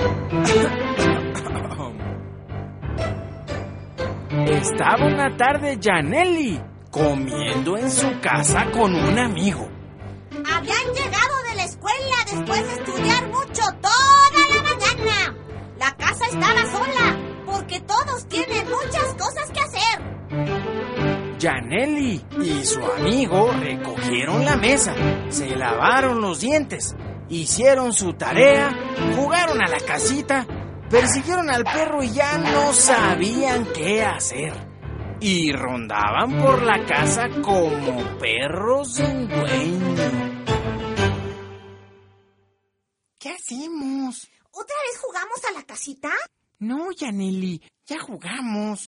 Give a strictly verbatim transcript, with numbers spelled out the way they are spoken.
Estaba una tarde Yaneli comiendo en su casa con un amigo. Habían llegado de la escuela después de estudiar mucho toda la mañana. La casa estaba sola porque todos tienen muchas cosas que hacer. Yaneli y su amigo recogieron la mesa, se lavaron los dientes, hicieron su tarea, jugaron a la casita, persiguieron al perro y ya no sabían qué hacer. Y rondaban por la casa como perros sin dueño. ¿Qué hacemos? ¿Otra vez jugamos a la casita? No, Yaneli, ya jugamos.